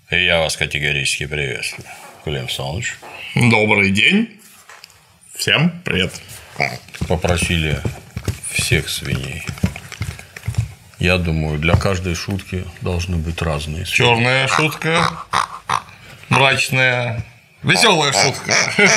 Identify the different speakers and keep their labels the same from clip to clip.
Speaker 1: И я вас категорически приветствую, Клим Александрович.
Speaker 2: Добрый день. Всем привет.
Speaker 1: Попросили всех свиней. Я думаю, для каждой шутки должны быть разные свиньи.
Speaker 2: Черная шутка, мрачная, веселая шутка.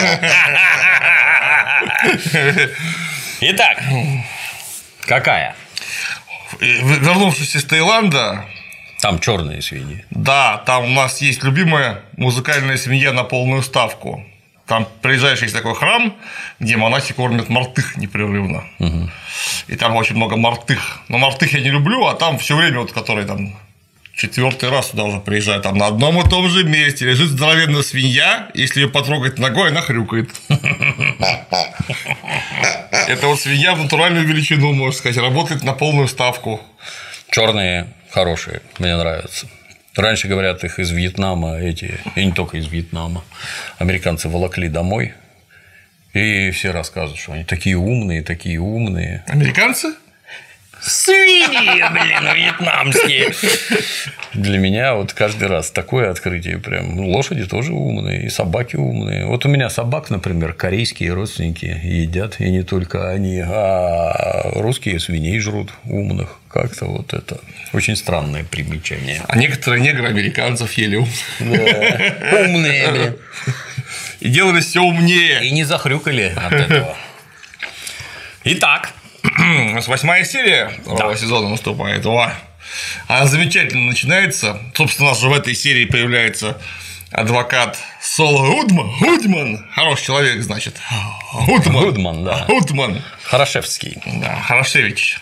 Speaker 1: Итак, какая?
Speaker 2: Вернувшись из Таиланда.
Speaker 1: Там черные свиньи.
Speaker 2: Да, там у нас есть любимая музыкальная свинья на полную ставку. Там приезжаешь, есть такой храм, где монахи кормят мартых непрерывно. Угу. И там очень много мартых. Но мартых я не люблю, а там все время, вот, которые там 4-й раз туда уже приезжают, там на одном и том же месте лежит здоровенная свинья, если ее потрогать ногой, она хрюкает. Это вот свинья в натуральную величину, можно сказать, работает на полную ставку.
Speaker 1: Черные хорошие, мне нравятся. Раньше, говорят, их из Вьетнама, и не только из Вьетнама, американцы волокли домой, и все рассказывают, что они такие умные, такие умные.
Speaker 2: Американцы?
Speaker 1: Свиньи, блин, вьетнамские. Для меня вот каждый раз такое открытие прям. Лошади тоже умные, и собаки умные. Вот у меня собак, например, корейские родственники едят, и не только они, а русские свиней жрут умных. Как-то вот это очень странное примечание.
Speaker 2: А некоторые негры американцев ели
Speaker 1: умные, блин.
Speaker 2: И делали все умнее.
Speaker 1: И не захрюкали от этого. Итак.
Speaker 2: У нас 8-я серия второго сезона наступает. Она замечательно начинается. Собственно, у нас же в этой серии появляется адвокат Сол Гудман. Хороший человек, значит.
Speaker 1: Гудман, да.
Speaker 2: Гудман.
Speaker 1: Хорошевский.
Speaker 2: Да, Хорошевич.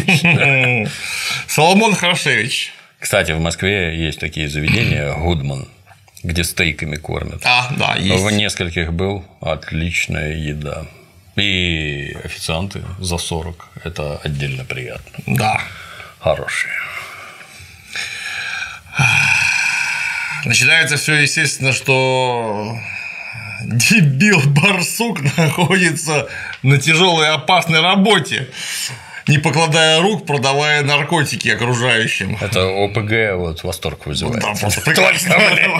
Speaker 1: Соломон
Speaker 2: Хорошевич.
Speaker 1: Кстати, в Москве есть такие заведения Гудман, где стейками кормят.
Speaker 2: Да, есть.
Speaker 1: В нескольких был, отличная еда. И официанты за 40. Это отдельно приятно.
Speaker 2: Да.
Speaker 1: Хорошие.
Speaker 2: Начинается все, естественно, что дебил барсук находится на тяжелой и опасной работе, не покладая рук, продавая наркотики окружающим.
Speaker 1: Это ОПГ вот восторг вызывает.
Speaker 2: Да, просто прекрасно.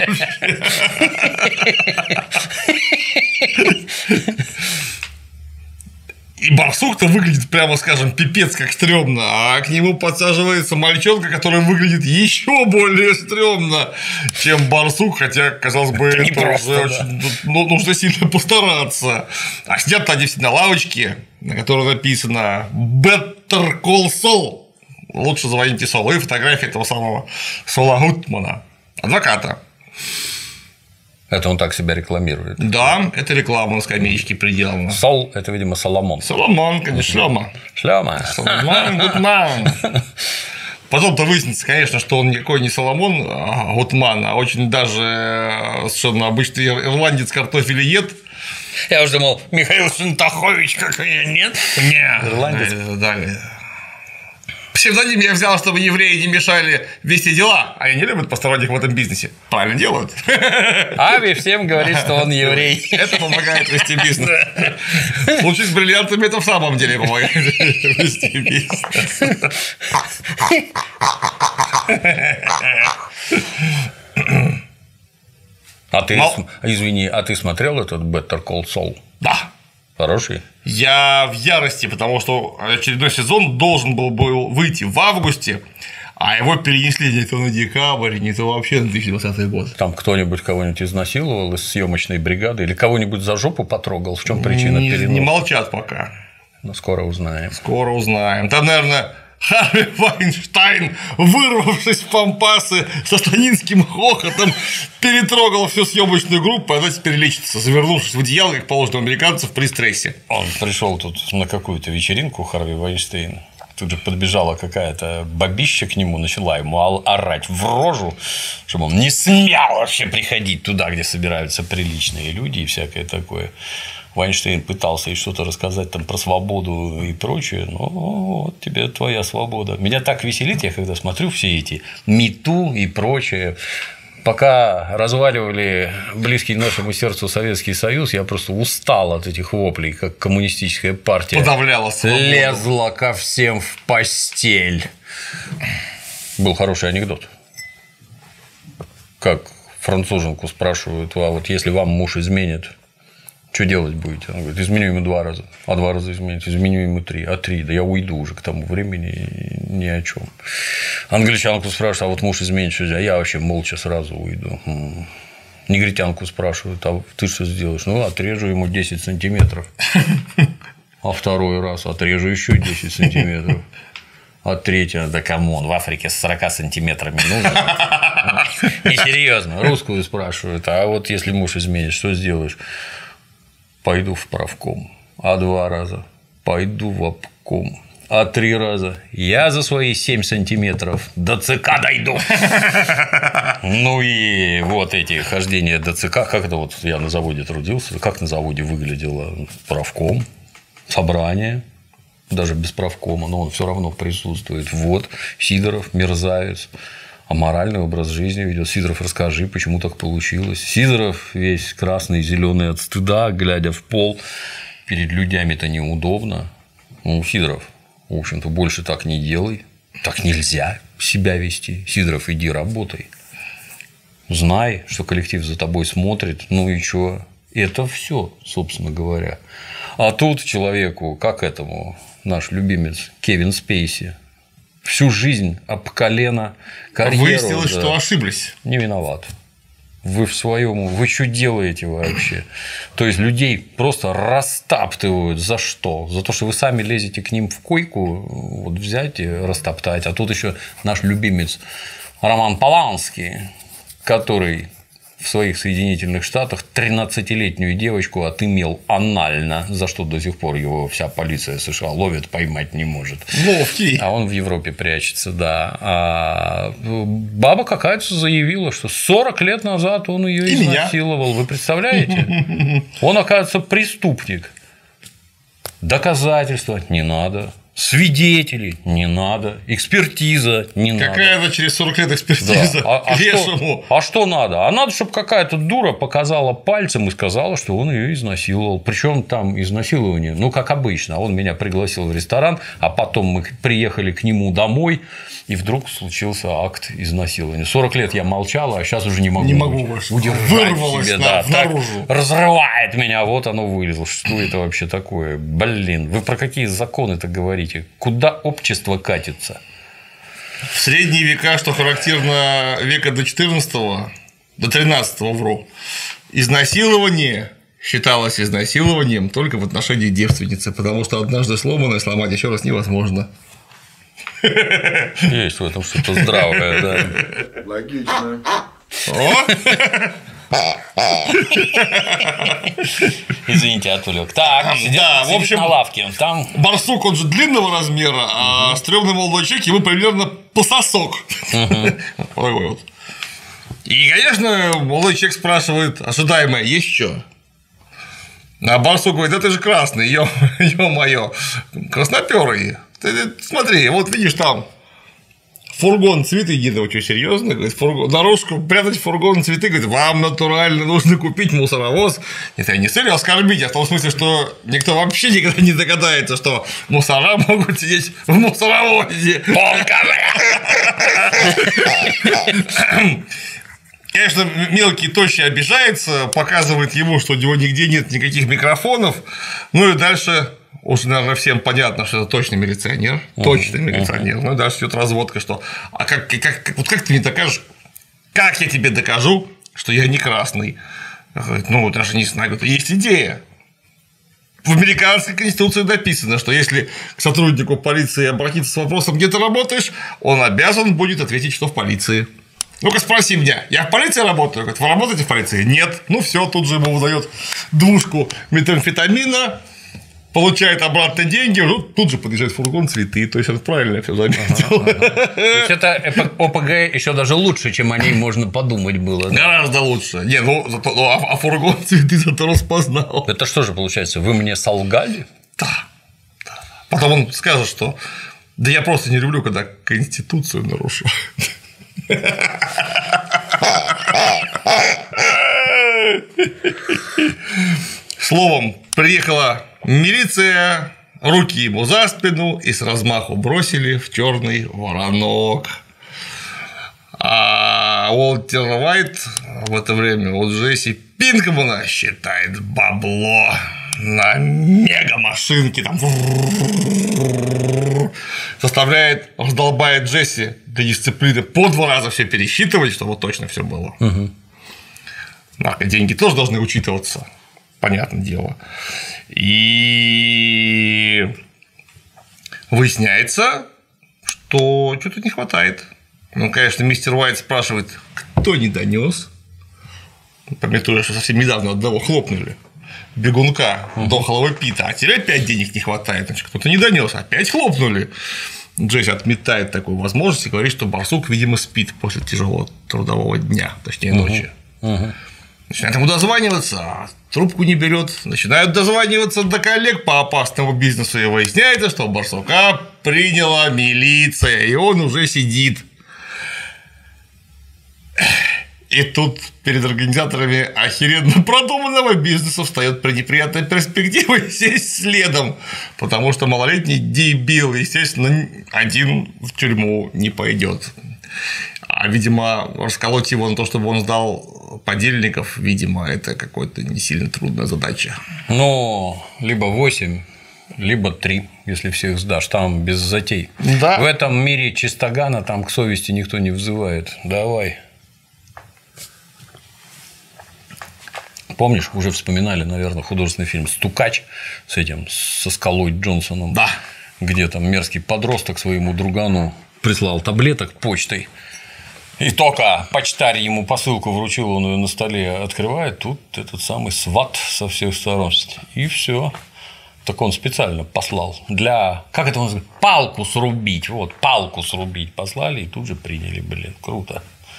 Speaker 2: И барсук-то выглядит, прямо скажем, пипец как стрёмно, а к нему подсаживается мальчонка, который выглядит еще более стрёмно, чем барсук, хотя, казалось бы, это уже очень, нужно сильно постараться. А сидят они все на лавочке, на которой написано Better Call Saul. Лучше звоните Солу. И фотография этого самого Сола Гудмана, адвоката.
Speaker 1: Это он так себя рекламирует.
Speaker 2: Да, это реклама на скамеечке приделана.
Speaker 1: Сол – это, видимо, Соломон.
Speaker 2: Соломон, конечно, Шлема. Соломон Гудман. Потом-то выяснится, конечно, что он никакой не Соломон Гудман, а очень даже совершенно обычный ирландец картофелеед.
Speaker 1: Я уже думал, Михаил Шантахович какой, нет?
Speaker 2: Нет.
Speaker 1: Ирландец.
Speaker 2: Далее. Псевдоним я взял, чтобы евреи не мешали вести дела. Они не любят посторонних в этом бизнесе. Правильно делают.
Speaker 1: Ави всем говорит, что он еврей.
Speaker 2: Это помогает вести бизнес. В случае с бриллиантами это в самом деле помогает вести бизнес.
Speaker 1: Извини, а ты смотрел этот Better Call Saul?
Speaker 2: Да.
Speaker 1: Хороший?
Speaker 2: Я в ярости, потому что очередной сезон должен был выйти в августе, а его перенесли не то на декабрь, не то вообще на 2020 год.
Speaker 1: Там кто-нибудь кого-нибудь изнасиловал из съемочной бригады или кого-нибудь за жопу потрогал? В чем причина переноса?
Speaker 2: Не молчат пока.
Speaker 1: Но скоро узнаем.
Speaker 2: Скоро узнаем. Там, наверное, Харви Вайнштейн, вырвавшись в пампасы со сатанинским хохотом, перетрогал всю съемочную группу, а она теперь лечится, завернувшись в одеяло, как положено у американцев при стрессе.
Speaker 1: Он пришел тут на какую-то вечеринку Харви Вайнштейна. Тут же подбежала какая-то бабища к нему, начала ему орать в рожу, чтобы он не смел вообще приходить туда, где собираются приличные люди и всякое такое. Вайнштейн пытался ей что-то рассказать там про свободу и прочее, но вот тебе твоя свобода. Меня так веселит, я когда смотрю все эти МИТУ и прочее. Пока разваливали близкий нашему сердцу Советский Союз, я просто устал от этих воплей, как коммунистическая партия
Speaker 2: подавляла свободу.
Speaker 1: Лезла ко всем в постель. Был хороший анекдот. Как француженку спрашивают: а вот если вам муж изменит, что делать будете? Она говорит: изменю ему 2 раза. А 2 раза изменить? Изменю ему 3. А 3? Да я уйду уже к тому времени ни о чем. Англичанку спрашивают: а вот муж изменит, что делать? А я вообще молча сразу уйду. Негритянку спрашивают: а ты что сделаешь? Ну, отрежу ему 10 сантиметров. А 2-й раз отрежу еще 10 сантиметров. А 3-й, да камон, в Африке с 40 сантиметрами нужно. Несерьезно. Русскую спрашивают: а вот если муж изменит, что сделаешь? Пойду в правком. А 2 раза? Пойду в обком. А 3 раза? Я за свои 7 сантиметров до ЦК дойду. Ну и вот эти хождения до ЦК. Как это вот я на заводе трудился? Как на заводе выглядело правком? Собрание. Даже без правкома, но он все равно присутствует. Вот Сидоров, мерзавец, аморальный образ жизни ведет. Сидоров, расскажи, почему так получилось. Сидоров весь красный, зеленый от стыда, глядя в пол. Перед людьми-то неудобно. Ну, Сидоров, в общем-то, больше так не делай. Так нельзя себя вести. Сидоров, иди работай. Знай, что коллектив за тобой смотрит. Ну и чё? Это все, собственно говоря. А тут человеку, как этому, наш любимец Кевин Спейси, всю жизнь об колено, карьеру.
Speaker 2: Выяснилось, да, что ошиблись.
Speaker 1: Не виноват. Вы в своем, вы что делаете вообще? То есть людей просто растаптывают за что? За то, что вы сами лезете к ним в койку, вот взять и растоптать. А тут еще наш любимец Роман Поланский, который в своих Соединительных Штатах 13-летнюю девочку отымел анально, за что до сих пор его вся полиция США ловит, поймать не может.
Speaker 2: Ловкий.
Speaker 1: А он в Европе прячется, да. А баба какая-то заявила, что 40 лет назад он ее изнасиловал. Вы представляете? Он, оказывается, преступник. Доказательства не надо. Свидетелей не надо, экспертиза не надо.
Speaker 2: Какая-то через 40 лет экспертиза,
Speaker 1: да.
Speaker 2: к лешему.
Speaker 1: Что надо? А надо, чтобы какая-то дура показала пальцем и сказала, что он ее изнасиловал. Причем там изнасилование, ну, как обычно. Он меня пригласил в ресторан, а потом мы приехали к нему домой, и вдруг случился акт изнасилования. 40 лет я молчала, а сейчас уже не могу удержать
Speaker 2: вырвалось
Speaker 1: себе. Да,
Speaker 2: наружу.
Speaker 1: Так разрывает меня, вот оно вылезло. Что это вообще такое? Блин, вы про какие законы-то говорите? Куда общество катится?
Speaker 2: В средние века, что характерно, века до 14-го, до 13-го, вру, изнасилование считалось изнасилованием только в отношении девственницы, потому что однажды сломанное сломать еще раз невозможно.
Speaker 1: Есть в этом что-то здравое, да.
Speaker 3: Логично.
Speaker 1: Извините, отвлек. Так,
Speaker 2: да, в общем,
Speaker 1: на лавке. Там...
Speaker 2: Барсук, он же длинного размера, а стрёмный молодой человек ему примерно по сосок. Такой вот. И, конечно, молодой человек спрашивает: ожидаемое есть что? А Барсук говорит: это же красный, ё-моё, краснопёрый. Ты смотри, вот видишь там фургон цветы, едет, что серьезно, говорит, дорожку прятать в фургон цветы, говорит, вам натурально нужно купить мусоровоз. Это я не с целью оскорбить, а в том смысле, что никто вообще никогда не догадается, что мусора могут сидеть в мусоровозе. Конечно, мелкий тощий обижается, показывает ему, что у него нигде нет никаких микрофонов, ну и дальше уже, наверное, всем понятно, что это точно милиционер, точно милиционер. Ну и дальше идет разводка, что а как ты мне докажешь, как я тебе докажу, что я не красный? Ну, даже не знаю, есть идея. В американской конституции написано, что если к сотруднику полиции обратиться с вопросом, где ты работаешь, он обязан будет ответить, что в полиции. Ну-ка спроси меня, я в полиции работаю? Говорит, вы работаете в полиции? Нет. Ну все, тут же ему выдает 2 метамфетамина, получает обратно деньги, тут же подъезжает фургон цветы. То есть он правильно все заметил.
Speaker 1: То есть это ОПГ еще даже лучше, чем о ней можно подумать было. Да?
Speaker 2: Гораздо лучше. Не, а фургон цветы зато распознал.
Speaker 1: Это что же получается? Вы мне солгали?
Speaker 2: Да. Потом он скажет, что да я просто не люблю, когда Конституцию нарушают. Словом, приехала милиция, руки ему за спину и с размаху бросили в черный воронок. А Уолтер Уайт в это время у Джесси Пинкмана считает бабло на мегамашинке, там раздолбает Джесси для дисциплины по 2 раза все пересчитывать, чтобы точно все было. Деньги тоже должны учитываться, понятное дело. И выясняется, что что-то не хватает. Ну, конечно, мистер Уайт спрашивает, кто не донес. Пометуя, что совсем недавно одного хлопнули. Бегунка дохлого Пита. А тебе опять денег не хватает. Значит, кто-то не донес, опять хлопнули. Джесси отметает такую возможность и говорит, что барсук, видимо, спит после тяжелого трудового дня, точнее ночи. Начинают ему дозваниваться, а трубку не берет. Начинают дозваниваться до коллег по опасному бизнесу, и выясняется, что барсука приняла милиция, и он уже сидит. И тут перед организаторами охеренно продуманного бизнеса встает неприятная перспектива сесть следом, потому что малолетний дебил, естественно, один в тюрьму не пойдет. А, видимо, расколоть его на то, чтобы он сдал подельников, видимо, это какая-то не сильно трудная задача.
Speaker 1: Ну, либо 8, либо 3, если всех сдашь, там без затей.
Speaker 2: Да.
Speaker 1: В этом мире чистогана там к совести никто не взывает. Давай. Помнишь, уже вспоминали, наверное, художественный фильм «Стукач» с этим, со Скалой Джонсоном,
Speaker 2: да.
Speaker 1: Где там мерзкий подросток своему другану прислал таблеток почтой, и только почтарь ему посылку вручил, он ее на столе открывает, тут этот самый сват со всех сторон, и все. Так он специально послал для, как это он называется, палку срубить, вот, палку срубить послали, и тут же приняли, блин, круто.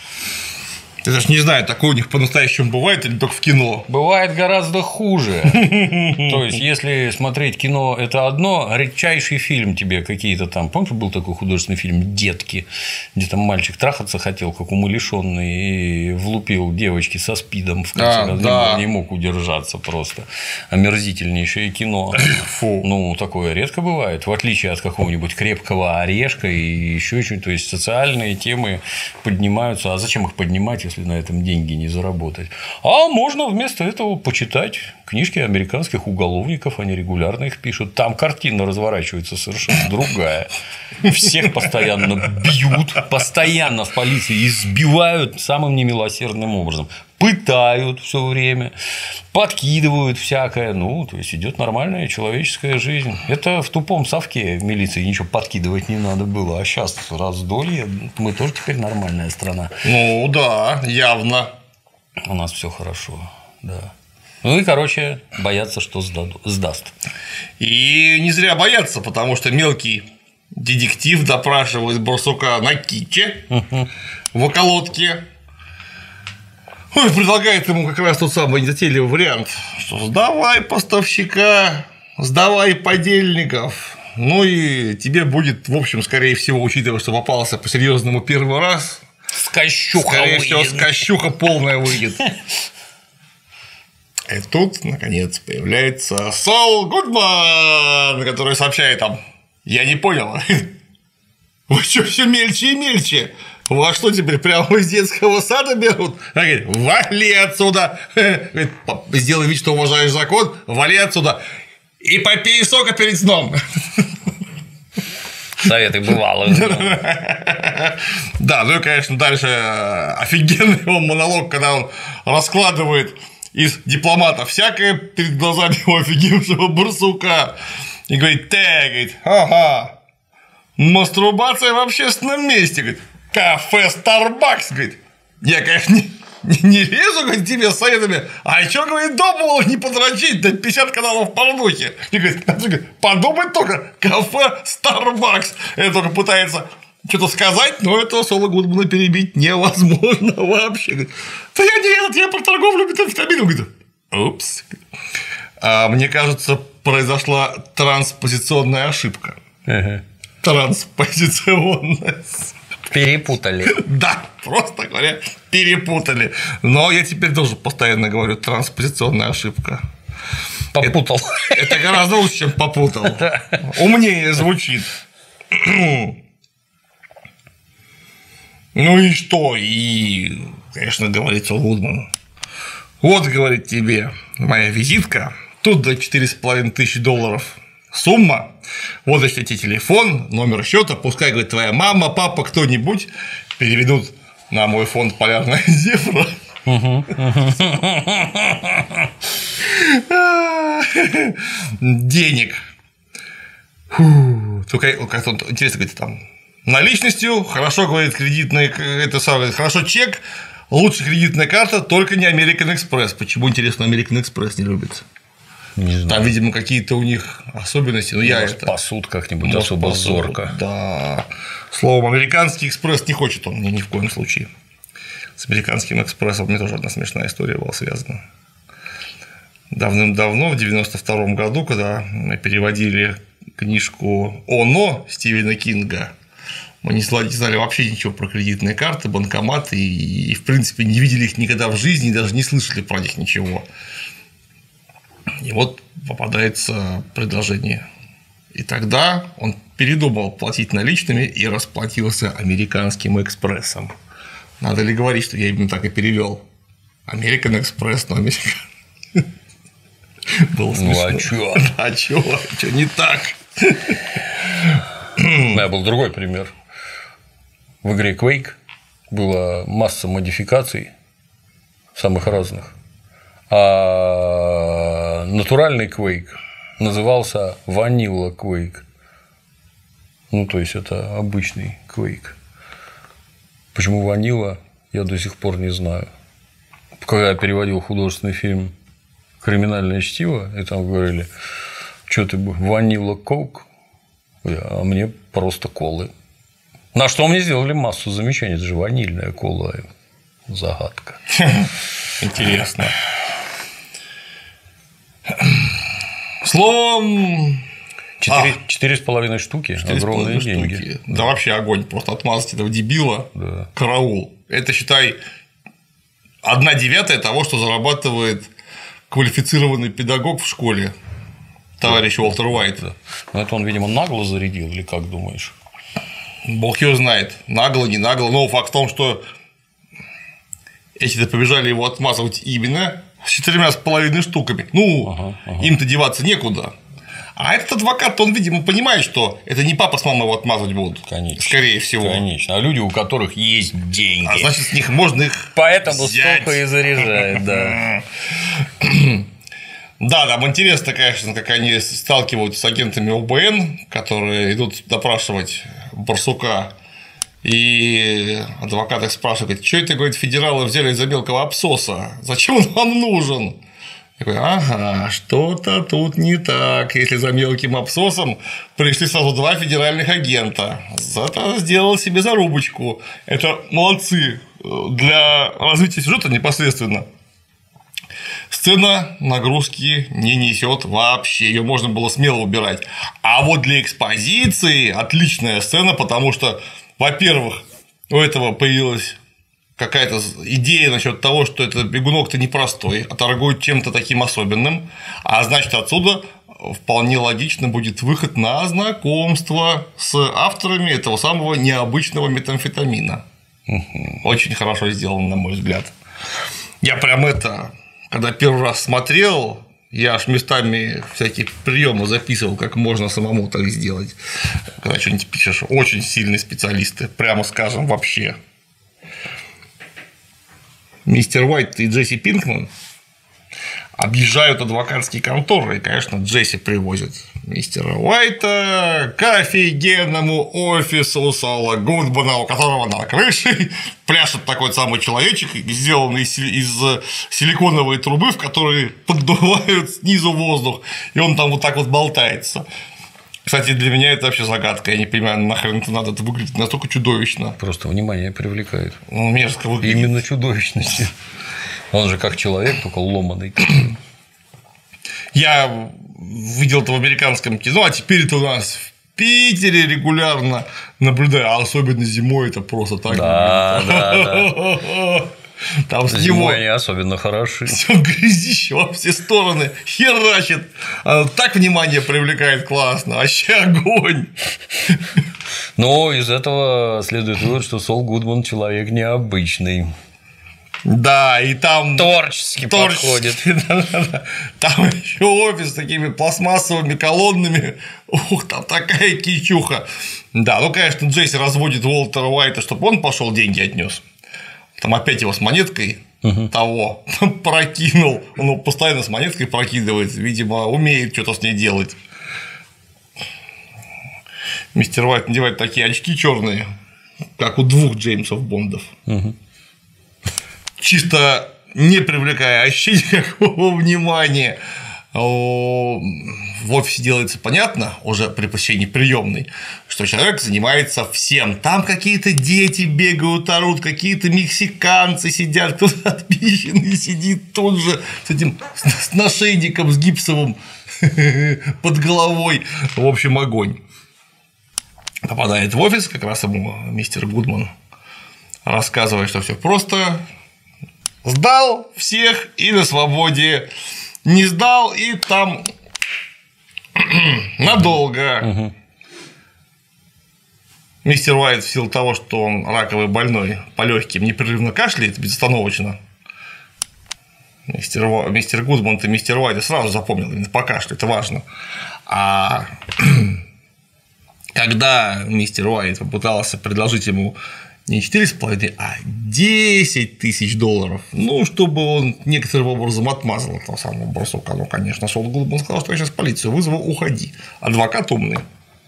Speaker 2: Я даже не знаю, такое у них по-настоящему бывает или только в кино?
Speaker 1: Бывает гораздо хуже. То есть, если смотреть кино – это одно, редчайший фильм тебе какие-то там… Помнишь, был такой художественный фильм «Детки», где там мальчик трахаться хотел, как умалишенный, и влупил девочки со спидом в конце раза, не мог удержаться просто. Омерзительнейшее кино.
Speaker 2: Фу.
Speaker 1: Ну, такое редко бывает, в отличие от какого-нибудь «Крепкого орешка» и еще что-нибудь. То есть, социальные темы поднимаются. А зачем их поднимать, если на этом деньги не заработать? А можно вместо этого почитать книжки американских уголовников, они регулярно их пишут. Там картина разворачивается совершенно другая. Всех постоянно бьют, постоянно в полиции избивают самым немилосердным образом. Пытают все время, подкидывают всякое. Ну, то есть идет нормальная человеческая жизнь. Это в тупом совке в милиции ничего подкидывать не надо было. А сейчас раздолье, мы тоже теперь нормальная страна.
Speaker 2: Ну да, явно.
Speaker 1: У нас все хорошо, да. Ну и, короче, боятся, что сдаст.
Speaker 2: И не зря боятся, потому что мелкий детектив допрашивает барсука на киче в околотке. Ой, предлагает ему как раз тот самый незатейливый вариант, что сдавай поставщика, сдавай подельников, ну и тебе будет, в общем, скорее всего, учитывая, что попался по-серьезному первый раз, скорее всего, скощуха полная выйдет. И тут, наконец, появляется Сол Гудман, который сообщает там: я не понял, вы что, все мельче и мельче? Вас что, теперь прямо из детского сада берут? Она говорит: вали отсюда. Говорит: сделай вид, что уважаешь закон, вали отсюда. И попей сока перед сном.
Speaker 1: Советы бывалых.
Speaker 2: Да, ну и, конечно, дальше офигенный его монолог, когда он раскладывает из дипломатов всякое перед глазами его офигевшего барсука. И говорит: говорит, ага, мастурбация в общественном месте, говорит, кафе Starbucks, говорит, я, конечно, не лезу, говорит, тебе с советами, а еще, говорит, дома не подрочить, да 50 каналов порнухи. И говорит, подумай только, кафе Starbucks. Это только пытается что-то сказать, но этого Сола Гудмана перебить невозможно вообще. Говорит, да я не этот, я про торговлю метамфетамином. Говорит, упс. А мне кажется, произошла транспозиционная ошибка. Транспозиционная.
Speaker 1: Перепутали.
Speaker 2: Да, просто говоря, перепутали. Но я теперь тоже постоянно говорю: транспозиционная ошибка.
Speaker 1: Попутал.
Speaker 2: Это гораздо лучше, чем попутал. Умнее звучит. Ну и что? И, конечно, говорит Сол Гудман. Вот, говорит, тебе моя визитка. Тут до $4500 сумма. Вот, значит, тебе телефон, номер счета. Пускай, говорит, твоя мама, папа, кто-нибудь переведут на мой фонд «Полярная зебра». Денег. Только как-то интересно, говорит, там наличностью, хорошо, говорит, кредитный, это самое, хорошо чек, лучше кредитная карта, только не American Express. Почему, интересно, American Express не любит?
Speaker 1: Не знаю.
Speaker 2: Там, видимо, какие-то у них особенности. Но я
Speaker 1: Может,
Speaker 2: это
Speaker 1: пасут как-нибудь особо зорко.
Speaker 2: Да. Словом, американский экспресс не хочет он ни в коем случае. С американским экспрессом у меня тоже одна смешная история была связана. Давным-давно, в 1992 году, когда мы переводили книжку «Оно» Стивена Кинга, мы не знали вообще ничего про кредитные карты, банкоматы и, в принципе, не видели их никогда в жизни, даже не слышали про них ничего. И вот попадается предложение. И тогда он передумал платить наличными и расплатился американским экспрессом. Надо ли говорить, что я именно так и перевел? American Express, но American. Было смешно.
Speaker 1: Ну, а чё?
Speaker 2: А чё? Чё не так?
Speaker 1: У меня был другой пример. В игре Quake была масса модификаций самых разных. А натуральный Quake назывался Vanilla Quake. Ну, то есть, это обычный Quake. Почему Vanilla, я до сих пор не знаю. Когда я переводил художественный фильм «Криминальное чтиво», и там говорили, что ты Vanilla Coke, а мне просто колы. На что мне сделали массу замечаний. Это же ванильная кола. Загадка.
Speaker 2: Интересно. Словом,
Speaker 1: 4,5 штуки. Огромные деньги.
Speaker 2: Да, вообще огонь. Просто отмазать этого дебила.
Speaker 1: Да.
Speaker 2: Караул. Это, считай, 1/9 того, что зарабатывает квалифицированный педагог в школе. Товарищ Уолтер Уайт.
Speaker 1: Но это он, видимо, нагло зарядил, или как думаешь?
Speaker 2: Бог его знает. Нагло, не нагло. Но факт в том, что эти-то побежали его отмазывать именно с 4,5 штуками. Ну, им-то деваться некуда. А этот адвокат, он, видимо, понимает, что это не папа с мамой его отмазывать будут.
Speaker 1: Конечно.
Speaker 2: Скорее всего.
Speaker 1: Конечно. А люди, у которых есть деньги.
Speaker 2: А значит, с них можно их
Speaker 1: Поэтому
Speaker 2: взять.
Speaker 1: столько и заряжает, да.
Speaker 2: Да, там интересно, конечно, как они сталкиваются с агентами ОБН, которые идут допрашивать Барсука. И адвокат их спрашивает, говорит, что это, говорит, федералы взяли за мелкого абсоса? Зачем он вам нужен? Я говорю, ага, что-то тут не так. Если за мелким абсосом пришли сразу 2 федеральных агента, зато сделал себе зарубочку. Это молодцы для развития сюжета непосредственно. Сцена нагрузки не несет вообще, ее можно было смело убирать. А вот для экспозиции отличная сцена, потому что, во-первых, у этого появилась какая-то идея насчет того, что этот бегунок-то непростой, а торгует чем-то таким особенным, а значит, отсюда вполне логично будет выход на знакомство с авторами этого самого необычного метамфетамина. Очень хорошо сделано, на мой взгляд. Я прям когда первый раз смотрел, я аж местами всякие приемы записывал, как можно самому так сделать. Когда что-нибудь пишешь, очень сильные специалисты, прямо скажем, вообще. Мистер Уайт и Джесси Пинкман объезжают адвокатские конторы, и, конечно, Джесси привозит мистера Уайта к офигенному офису Сола Гудмана, у которого на крыше пляшет такой самый человечек, сделанный из силиконовой трубы, в которой поддувают снизу воздух, и он там вот так вот болтается. Кстати, для меня это вообще загадка. Я не понимаю, нахрен это надо, это выглядит настолько чудовищно.
Speaker 1: Просто внимание привлекает.
Speaker 2: Ну, мерзко выглядит.
Speaker 1: Именно чудовищности. Он же как человек, только ломаный.
Speaker 2: Я видел это в американском кино, а теперь это у нас в Питере регулярно наблюдаю, а особенно зимой это просто так.
Speaker 1: Да.
Speaker 2: Там с него
Speaker 1: зимой они особенно хороши.
Speaker 2: Все грязище во все стороны херачит. Так внимание привлекает классно. Вообще огонь.
Speaker 1: Но из этого следует вывод, что Сол Гудман человек необычный.
Speaker 2: Да, и там
Speaker 1: творчески подходит.
Speaker 2: Там еще офис с такими пластмассовыми колоннами. Ух, там такая кичуха. Да, ну, конечно, Джесси разводит Уолтера Уайта, чтобы он пошел деньги отнес. Там опять его с монеткой того прокинул. Он его постоянно с монеткой прокидывает. Видимо, умеет что-то с ней делать. Мистер Уайт надевает такие очки черные, как у двух Джеймсов Бондов. Чисто не привлекая ощущения никакого внимания. В офисе делается понятно, уже при посещении приемной, что человек занимается всем. Там какие-то дети бегают, орут, какие-то мексиканцы сидят, кто-то отпищенный сидит тут же с этим с нашейником, с гипсовым под головой. В общем, огонь. Попадает в офис, как раз ему мистер Гудман рассказывает, что все просто. Сдал всех и на свободе. Не сдал и там надолго. Мистер Уайт в силу того, что он раковый больной, по легким непрерывно кашляет безостановочно. Мистер Гудман и мистер Уайт сразу запомнил, именно по кашлю, это важно. А когда мистер Уайт попытался предложить ему не 4,5, а 10 тысяч $, ну, чтобы он некоторым образом отмазал этого самого барсука. Ну, конечно, Сол Гудман сказал, что я сейчас полицию вызову, уходи. Адвокат умный.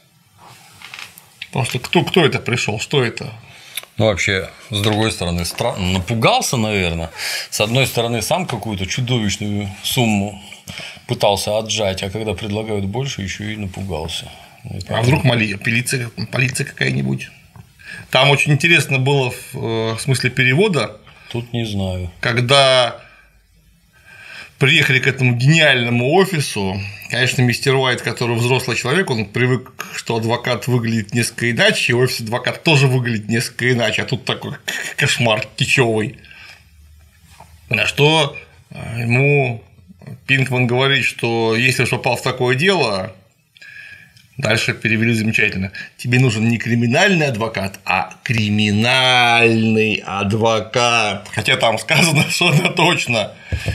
Speaker 2: Потому что кто это пришел, что это?
Speaker 1: Ну, вообще, с другой стороны, напугался, наверное. С одной стороны, сам какую-то чудовищную сумму пытался отжать, а когда предлагают больше, еще и напугался.
Speaker 2: А вдруг полиция какая-нибудь? Там очень интересно было в смысле перевода.
Speaker 1: Тут не знаю.
Speaker 2: Когда приехали к этому гениальному офису, конечно, мистер Уайт, который взрослый человек, он привык, что адвокат выглядит несколько иначе, и офис адвоката тоже выглядит несколько иначе, а тут такой кошмар кичевый. На что ему Пинкман говорит, что если уж попал в такое дело, дальше перевели замечательно. Тебе нужен не криминальный адвокат, а криминальный адвокат. Хотя там сказано, что это точно.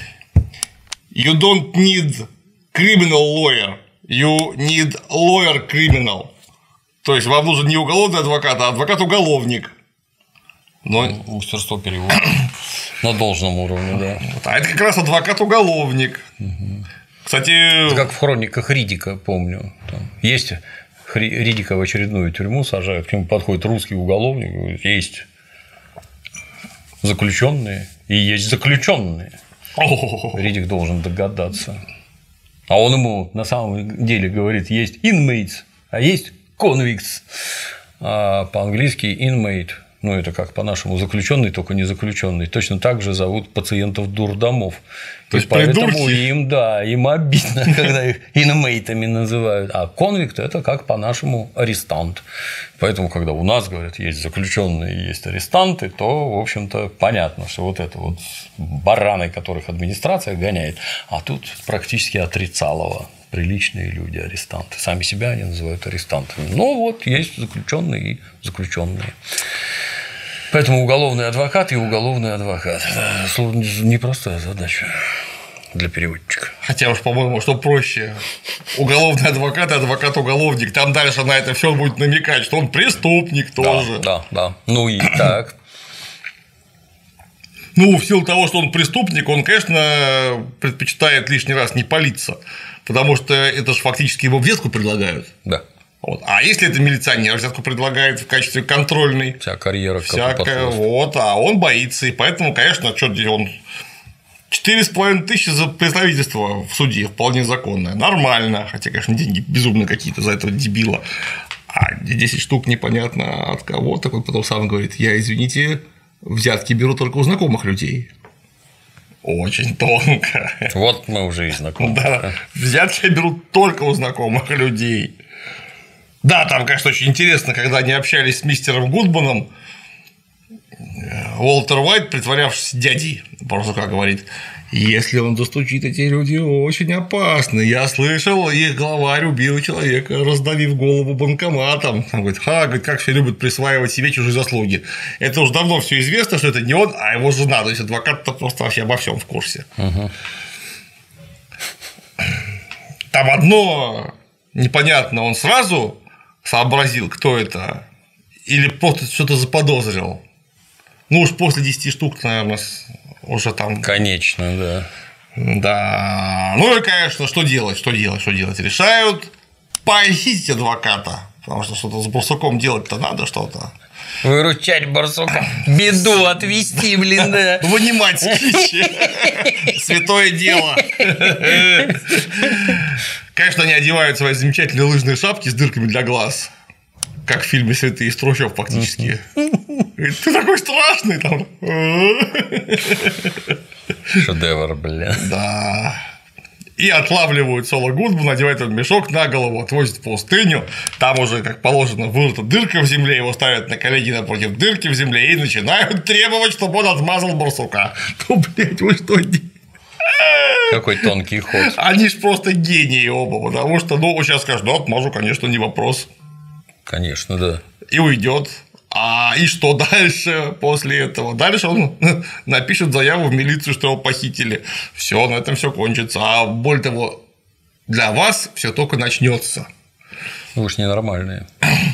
Speaker 2: You don't need criminal lawyer, you need lawyer criminal. То есть вам нужен не уголовный адвокат, а адвокат-уголовник. Но...
Speaker 1: Мастерство перевода на должном уровне, да.
Speaker 2: А это как раз адвокат-уголовник. Кстати,
Speaker 1: это как в хрониках Риддика, помню. Там есть Риддика в очередную тюрьму сажают, к нему подходит русский уголовник, говорит, есть заключенные и есть заключенные. Риддик должен догадаться. А он ему на самом деле говорит, есть inmates, а есть convicts. А по-английски inmate, ну это как по-нашему заключенный, только не заключенный. Точно так же зовут пациентов дурдомов.
Speaker 2: То есть
Speaker 1: поэтому
Speaker 2: придурки?
Speaker 1: им обидно, когда их инмейтами называют. А конвикт – это как по-нашему арестант. Поэтому, когда у нас говорят, есть заключенные и есть арестанты, то, в общем-то, понятно, что вот это вот бараны, которых администрация гоняет, а тут практически отрицалово. Приличные люди, арестанты. Сами себя они называют арестантами. Но вот есть заключенные и заключенные. Поэтому уголовный адвокат и уголовный адвокат. Непростая задача для переводчика.
Speaker 2: Хотя уж, по-моему, что проще. Уголовный адвокат и адвокат-уголовник. Там дальше на это все будет намекать, что он преступник тоже.
Speaker 1: Да. Ну и так.
Speaker 2: Ну, в силу того, что он преступник, он, конечно, предпочитает лишний раз не палиться. Потому что это же фактически его взятку предлагают.
Speaker 1: Да.
Speaker 2: Вот. А если это милиционер взятку предлагает в качестве контрольной,
Speaker 1: вся карьера
Speaker 2: всякая, вот, а он боится, и поэтому, конечно, что он 4,5 тысячи за представительство в суде вполне законное, нормально, хотя, конечно, деньги безумные какие-то за этого дебила, а 10 штук непонятно от кого, такой потом сам говорит, я, извините, взятки беру только у знакомых людей. Очень тонко.
Speaker 1: Вот мы уже и знакомы.
Speaker 2: Да, взятки я беру только у знакомых людей. Да, там, конечно, очень интересно, когда они общались с мистером Гудманом, Уолтер Уайт, притворявшись дядей, просто как говорит, Если он достучит, эти люди очень опасны. Я слышал, их главарь убил человека, раздавив голову банкоматом. Он говорит, как все любят присваивать себе чужие заслуги. Это уже давно все известно, что это не он, а его жена. То есть адвокат-то просто вообще обо всем в курсе. Там одно непонятно, он сразу сообразил, кто это, или просто что-то заподозрил. Ну уж после 10 штук, наверное, уже там.
Speaker 1: Конечно, да.
Speaker 2: Да. Ну и, конечно, что делать? Решают похитить адвоката. Потому что что-то с барсуком делать-то надо что-то.
Speaker 1: Выручать барсука. Беду отвести, блин, да.
Speaker 2: Вынимать с кичи. Святое дело. Конечно, они одевают свои замечательные лыжные шапки с дырками для глаз. Как в фильме «Святые из трущоб» фактически. Ты такой страшный там.
Speaker 1: Шедевр, бля.
Speaker 2: Да. И отлавливают Соло Гудмана, надевают этот мешок на голову, отвозят в пустыню. Там уже, как положено, вырыта дырка в земле, его ставят на колени напротив дырки в земле и начинают требовать, чтобы он отмазал барсука. Ну, блядь, вы что делаете?
Speaker 1: Какой тонкий ход.
Speaker 2: Они ж просто гении оба, потому что, ну, сейчас скажут, да, отмажу, конечно, не вопрос.
Speaker 1: Конечно, да.
Speaker 2: И уйдет. И что дальше после этого? Дальше он напишет заяву в милицию, что его похитили. Все, на этом все кончится. А более того, для вас все только начнется.
Speaker 1: Вы уж ненормальные.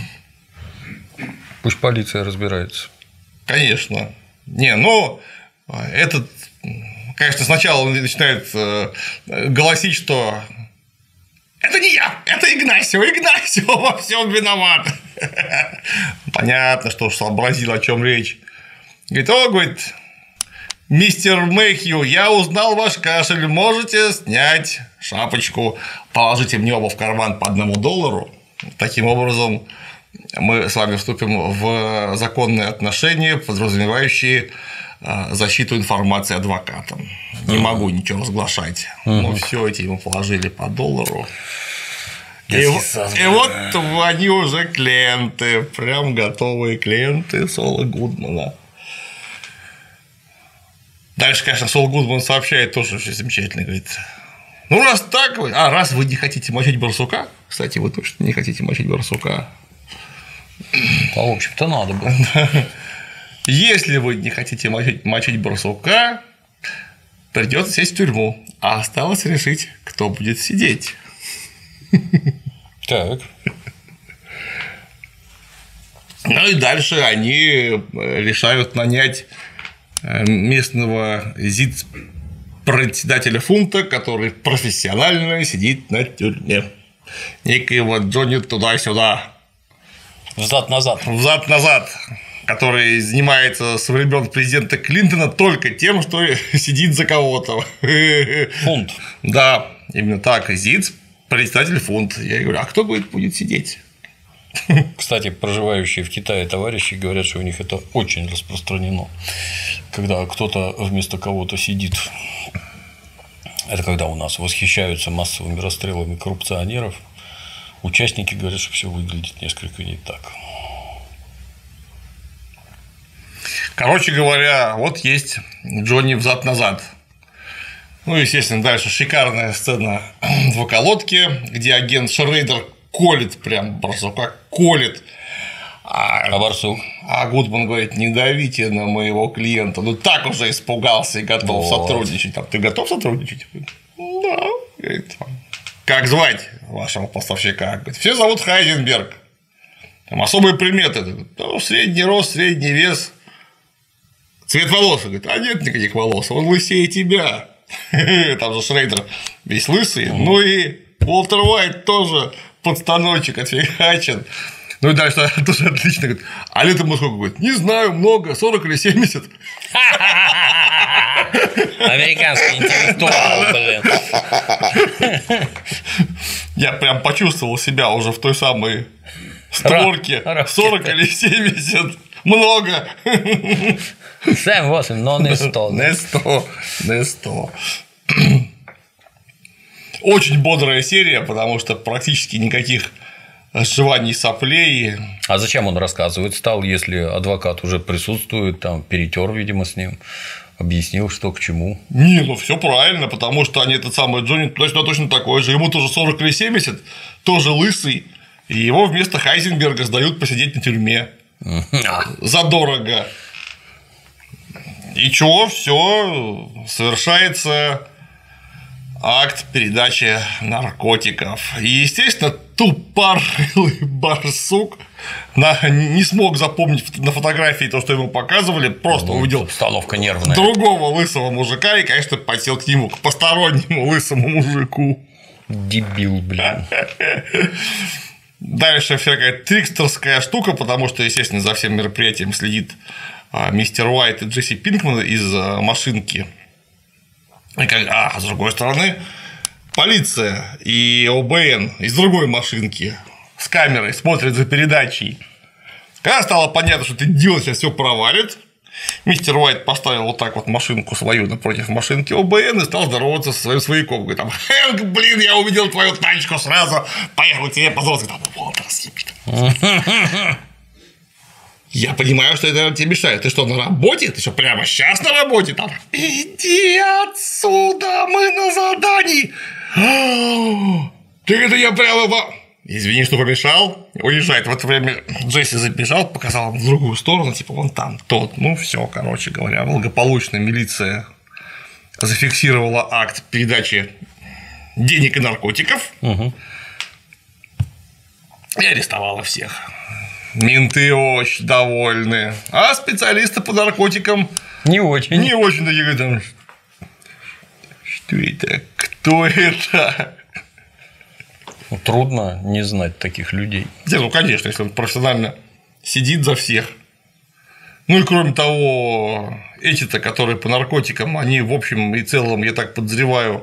Speaker 1: Пусть полиция разбирается.
Speaker 2: Конечно. Не, ну, этот, конечно, сначала он начинает голосить, что это не я, это Игнасио во всем виноват. Понятно, что уж сообразил, о чем речь. Говорит, мистер Мэхью, я узнал ваш кашель, можете снять шапочку, положите мне оба в карман по $1. Таким образом, мы с вами вступим в законные отношения, подразумевающие защиту информации адвокатам. Не могу ничего разглашать. Но все эти ему положили по $1. И вот они уже клиенты, прям готовые клиенты Соло Гудмана. Дальше, конечно, Сол Гудман сообщает тоже очень замечательно, говорит, ну раз так, раз вы не хотите мочить барсука, кстати, вы точно не хотите мочить барсука.
Speaker 1: А в общем-то надо было.
Speaker 2: Если вы не хотите мочить барсука, придется сесть в тюрьму, а осталось решить, кто будет сидеть.
Speaker 1: Так.
Speaker 2: Ну и дальше они решают нанять местного председателя фунта, который профессионально сидит на тюрьме. Некоего Джонни туда-сюда. Взад-назад. Который занимается со времен президента Клинтона только тем, что сидит за кого-то.
Speaker 1: Фунт.
Speaker 2: Да, именно так. Сидит председатель фунта. Я говорю, а кто будет сидеть?
Speaker 1: Кстати, проживающие в Китае товарищи говорят, что у них это очень распространено. Когда кто-то вместо кого-то сидит. Это когда у нас восхищаются массовыми расстрелами коррупционеров. Участники говорят, что все выглядит несколько не так.
Speaker 2: Короче говоря, вот есть Джонни взад-назад. Ну, естественно, дальше шикарная сцена в околотке, где агент Шрейдер колет прям барсука, колет. А Гудман говорит, не давите на моего клиента. Ну, так уже испугался и готов сотрудничать. Ты готов сотрудничать? Да. Говорит, как звать вашего поставщика? Говорит, все зовут Хайзенберг. Там особые приметы. Средний рост, средний вес. Цвет волос. Говорит, а нет никаких волос, он лысее тебя. Там же Шрейдер весь лысый. Ну и Уолтер Уайт тоже под станочек отфигачен. Ну и дальше тоже отлично. Говорит, а лет ему сколько? Говорит, не знаю, много, 40 или 70.
Speaker 1: Американский интеллектуал, блин.
Speaker 2: Я прям почувствовал себя уже в той самой створке. 40 или 70. Много.
Speaker 1: 7-8, но не 100.
Speaker 2: Не 100. Очень бодрая серия, потому что практически никаких сживаний соплей.
Speaker 1: А зачем он рассказывать стал, если адвокат уже присутствует, там перетер, видимо, с ним Объяснил, что к чему.
Speaker 2: Не, ну все правильно, потому что они этот самый Джонни точно такой же. Ему тоже 40 или 70, тоже лысый. И его вместо Хайзенберга сдают посидеть на тюрьме. Задорого. И чё, все совершается акт передачи наркотиков. И, естественно, тупорылый барсук не смог запомнить на фотографии то, что ему показывали, просто увидел
Speaker 1: обстановка нервная.
Speaker 2: Другого лысого мужика и, конечно, подсел к нему, к постороннему лысому мужику.
Speaker 1: Дебил, блин.
Speaker 2: Дальше всякая трикстерская штука, потому что, естественно, за всем мероприятием следит мистер Уайт и Джесси Пинкман из машинки. И с другой стороны, полиция и ОБН из другой машинки с камерой смотрят за передачей. Когда стало понятно, что этот идиот сейчас все провалит, мистер Уайт поставил вот так вот машинку свою напротив машинки ОБН и стал здороваться со своим свояком. Говорит, там, Хэнк, блин, я увидел твою тачку сразу, поехал к тебе позвонить. Я понимаю, что это тебе мешает. Ты что, на работе? Ты что, прямо сейчас на работе? Там, иди отсюда, мы на задании. Так это я прямо... Извини, что помешал. Уезжает. В это время Джесси забежал, показал в другую сторону, типа вон там тот. Ну, все, короче говоря, благополучно милиция зафиксировала акт передачи денег и наркотиков и арестовала всех. Менты очень довольны, а специалисты по наркотикам
Speaker 1: не очень.
Speaker 2: Не очень такие говорят, что это, кто это?
Speaker 1: Трудно не знать таких людей.
Speaker 2: Ну, конечно, если он профессионально сидит за всех. Ну и кроме того, эти-то, которые по наркотикам, они в общем и целом, я так подозреваю,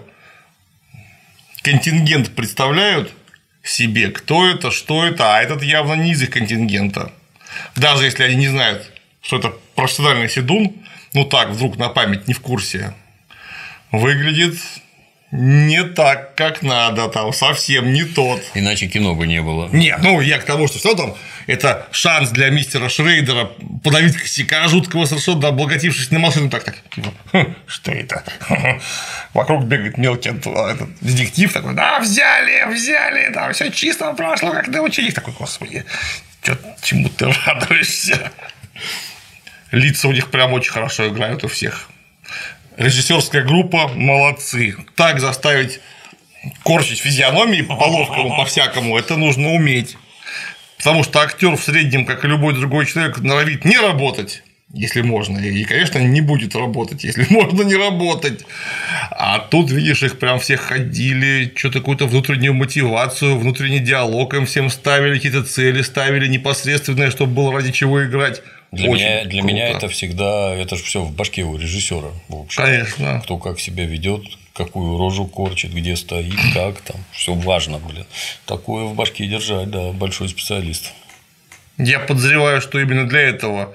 Speaker 2: контингент представляют себе, кто это, что это, а этот явно не из их контингента. Даже если они не знают, что это профессиональный седун, ну так, вдруг на память не в курсе, выглядит не так, как надо, там совсем не тот.
Speaker 1: Иначе кино бы не было.
Speaker 2: Нет, ну я к тому, что все там это шанс для мистера Шрейдера подавить косяка жуткого совершенно, облокотившись на машину, так, типа, что это? Вокруг бегает мелкий этот детектив такой, да, взяли, там все чисто прошло, как научились. Такой, господи, чему ты радуешься? Лица у них прям очень хорошо играют у всех. Режиссерская группа молодцы. Так заставить корчить физиономии по-ловкому, по-всякому, это нужно уметь. Потому что актер в среднем, как и любой другой человек, норовит не работать, если можно. И, конечно, не будет работать, если можно не работать. А тут, видишь, их прям всех ходили, что-то какую-то внутреннюю мотивацию, внутренний диалог им всем ставили, какие-то цели ставили непосредственные, чтобы было ради чего играть.
Speaker 1: Для меня это всегда, это же все в башке у режиссера.
Speaker 2: Конечно.
Speaker 1: Кто как себя ведет, какую рожу корчит, где стоит, как там. Все важно, блин. Такое в башке держать, да, большой специалист.
Speaker 2: Я подозреваю, что именно для этого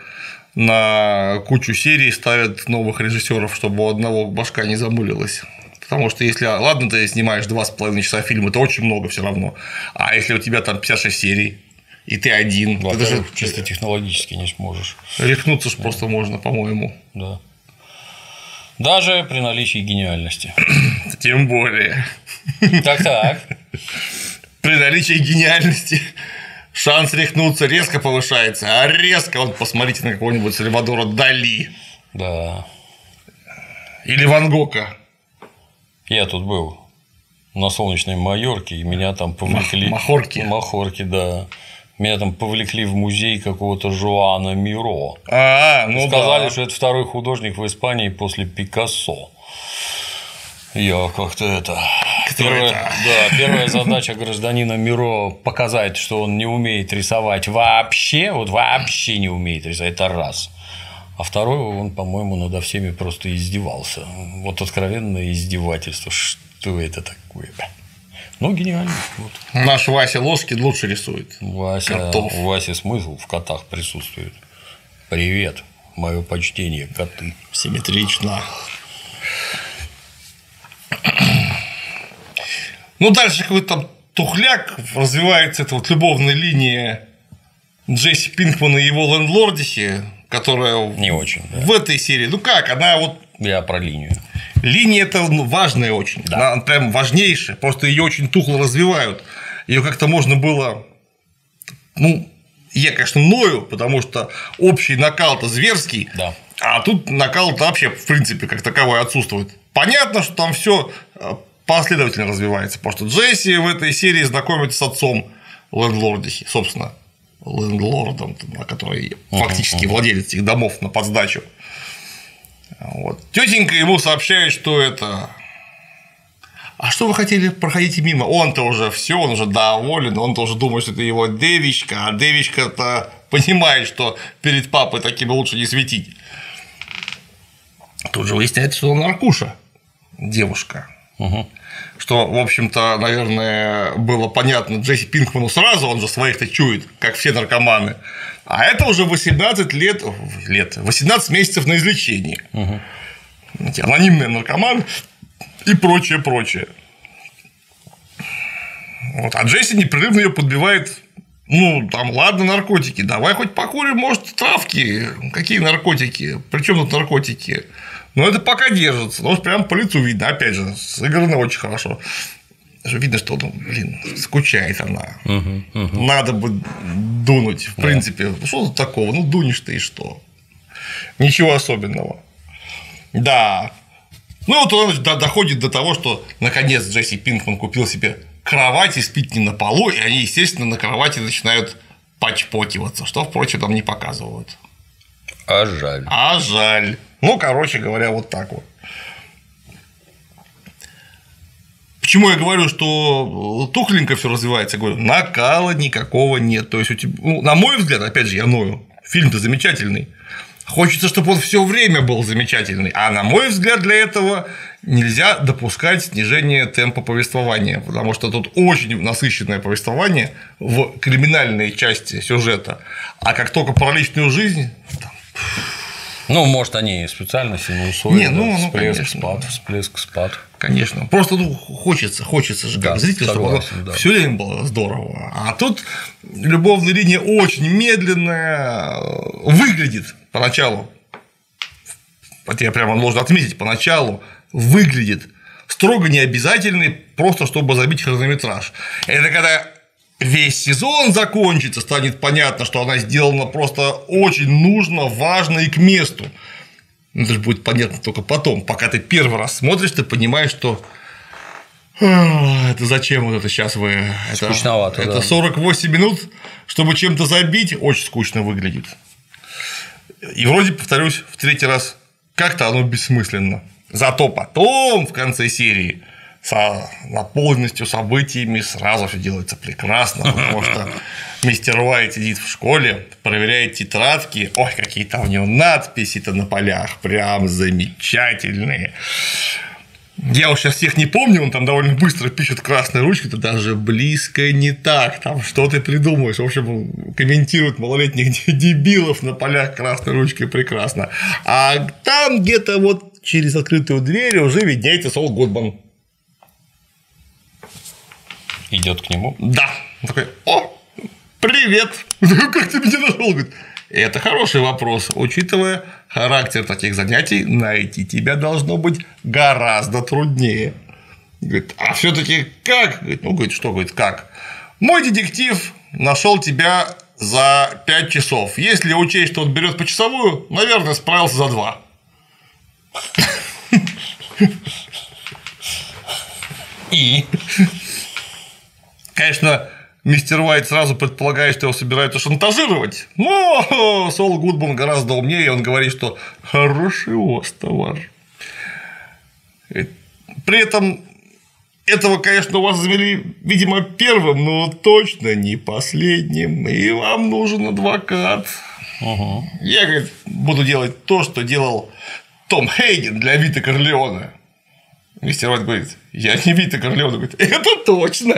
Speaker 2: на кучу серий ставят новых режиссеров, чтобы у одного башка не замылилась. Потому что если, ладно, ты снимаешь 2,5 часа фильма, это очень много все равно. А если у тебя там 56 серий, и ты один,
Speaker 1: да,
Speaker 2: ты даже
Speaker 1: чисто технологически не сможешь.
Speaker 2: Рехнуться ж просто можно, по-моему.
Speaker 1: Да. Даже при наличии гениальности.
Speaker 2: Тем более.
Speaker 1: Так.
Speaker 2: При наличии гениальности шанс рехнуться резко повышается, а резко, вот посмотрите на какого-нибудь Сальвадора Дали.
Speaker 1: Да.
Speaker 2: Или Ван Гога.
Speaker 1: Я тут был на солнечной Майорке, и меня там повлекли. Махорки, да. Меня там повлекли в музей какого-то Жоана Миро. Сказали, что это второй художник в Испании после Пикассо. Я как-то это. Первая задача гражданина Миро показать, что он не умеет рисовать вообще, вот вообще не умеет рисовать, это раз. А второй, он, по-моему, надо всеми просто издевался. Вот откровенное издевательство. Что это такое? Ну, гениально. Вот.
Speaker 2: Наш Вася Ложкин лучше рисует.
Speaker 1: У Васи смысл в котах присутствует. Привет, мое почтение, коты.
Speaker 2: Симметрично. Ну, дальше какой-то там тухляк развивается, это вот любовная линия Джесси Пинкмана и его лендлордихи. которая
Speaker 1: не очень, да.
Speaker 2: В этой серии, ну как, она вот…
Speaker 1: Я про линию.
Speaker 2: Линия – это важная очень,
Speaker 1: да.
Speaker 2: Она прям важнейшая, просто ее очень тухло развивают. Ее как-то можно было, ну, я, конечно, ною, потому что общий накал-то зверский,
Speaker 1: да.
Speaker 2: А тут накал-то вообще, в принципе, как таковой отсутствует. Понятно, что там все последовательно развивается, потому что Джесси в этой серии знакомится с отцом лендлордихи, собственно, лендлордом, который фактически владелец этих домов на подсдачу. Вот. Тетенька ему сообщает, что это… А что вы хотели, проходите мимо? Он-то уже все, он уже доволен, он-то уже думает, что это его девичка, а девичка-то понимает, что перед папой такими лучше не светить. Тут же выясняется, что он наркуша, девушка. Что, в общем-то, наверное, было понятно Джесси Пинкману сразу, он же своих-то чует, как все наркоманы. А это уже 18 18 месяцев на излечении. Анонимные наркоманы и прочее, прочее. Вот. А Джесси непрерывно ее подбивает. Ну, там, ладно, наркотики, давай хоть покурим, может, травки. Какие наркотики? Причем тут наркотики? Но это пока держится, потому что прям по лицу видно, опять же, сыграно очень хорошо. Видно, что, ну, блин, скучает она. Надо бы дунуть, в принципе. Что тут такого? Ну, дунешь ты и что? Ничего особенного. Да. Ну, вот он доходит до того, что наконец Джесси Пинкман купил себе кровать и спит не на полу, и они, естественно, на кровати начинают почпокиваться, что, впрочем, там не показывают.
Speaker 1: А жаль.
Speaker 2: А жаль. Ну, короче говоря, вот так вот. Почему я говорю, что тухленько все развивается? Я говорю, накала никакого нет. То есть, у тебя, ну, на мой взгляд, опять же, я ною, фильм-то замечательный. Хочется, чтобы он все время был замечательный. А на мой взгляд, для этого нельзя допускать снижение темпа повествования, потому что тут очень насыщенное повествование в криминальной части сюжета. А как только про личную жизнь.
Speaker 1: Ну, может, они специально синусоиды, всплеск, спад.
Speaker 2: Конечно. Просто хочется же, как зритель, чтобы все время было здорово. А тут любовная линия очень медленная, выглядит поначалу. Это я прямо должен отметить, поначалу выглядит строго необязательный, просто чтобы забить хронометраж. Это когда весь сезон закончится, станет понятно, что она сделана просто очень нужно, важно и к месту. Это же будет понятно только потом. Пока ты первый раз смотришь, ты понимаешь, что это зачем вот это сейчас вы…
Speaker 1: Скучновато,
Speaker 2: это 48 минут, чтобы чем-то забить, очень скучно выглядит. И вроде, повторюсь, в третий раз как-то оно бессмысленно. Зато потом, в конце серии, с наполненностью событиями сразу все делается прекрасно, потому что мистер Уайт сидит в школе, проверяет тетрадки, ой, какие там у него надписи-то на полях, прям замечательные. Я уж сейчас всех не помню, он там довольно быстро пишет красной ручкой, это даже близко не так, там что ты придумаешь, в общем, комментирует малолетних дебилов на полях красной ручкой прекрасно, а там где-то вот через открытую дверь уже виднеется Сол Гудман.
Speaker 1: Идет к нему.
Speaker 2: Да. Он такой: о, привет! Как ты меня нашел? Говорит, это хороший вопрос. Учитывая характер таких занятий, найти тебя должно быть гораздо труднее. Говорит, а все-таки как? Говорит, ну, говорит, что, говорит, как? Мой детектив нашел тебя за 5 часов. Если учесть, что он берет почасовую, наверное, справился за 2.
Speaker 1: И.
Speaker 2: Конечно, мистер Уайт сразу предполагает, что его собираются шантажировать, но Сол Гудман гораздо умнее, и он говорит, что хороший у вас товар. При этом этого, конечно, у вас завели, видимо, первым, но точно не последним, и вам нужен адвокат. Я, говорит, буду делать то, что делал Том Хейген для Вита Корлеоне. Мистер Уайт говорит, я не Вита Корлеоне. Говорит, это точно.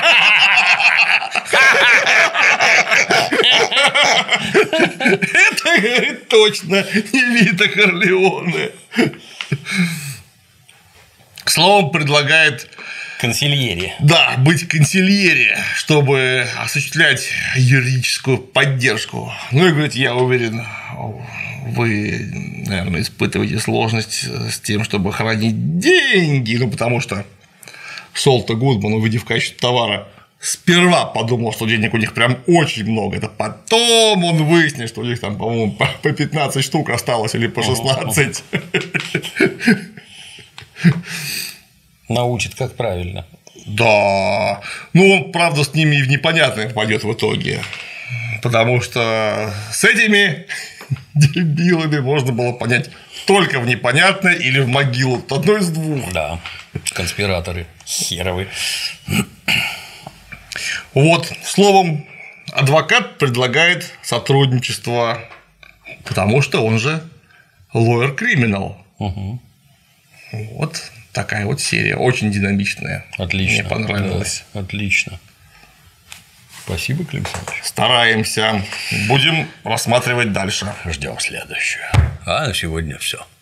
Speaker 2: Это, говорит, точно не Вита Корлеоне. К слову, предлагает
Speaker 1: Консильери.
Speaker 2: Да, быть консильери, чтобы осуществлять юридическую поддержку. Ну и говорит, я уверен, вы, наверное, испытываете сложность с тем, чтобы хранить деньги, ну потому что Солта Гудман, увидев качество товара, сперва подумал, что денег у них прям очень много. Это потом он выяснил, что у них там, по-моему, по 15 штук осталось или по 16.
Speaker 1: Научит, как правильно.
Speaker 2: Да. Ну, он, правда, с ними и в непонятное попадет в итоге. Потому что с этими дебилами можно было понять только в непонятное или в могилу. Одно из двух.
Speaker 1: Да. Конспираторы херовы.
Speaker 2: Вот, словом, адвокат предлагает сотрудничество, потому что он же lawyer criminal.
Speaker 1: Угу.
Speaker 2: Вот такая вот серия, очень динамичная.
Speaker 1: Отлично.
Speaker 2: Мне понравилось.
Speaker 1: Да, отлично. Спасибо, Клим Александрович.
Speaker 2: Стараемся. Будем рассматривать дальше.
Speaker 1: Ждем следующую. А на сегодня все.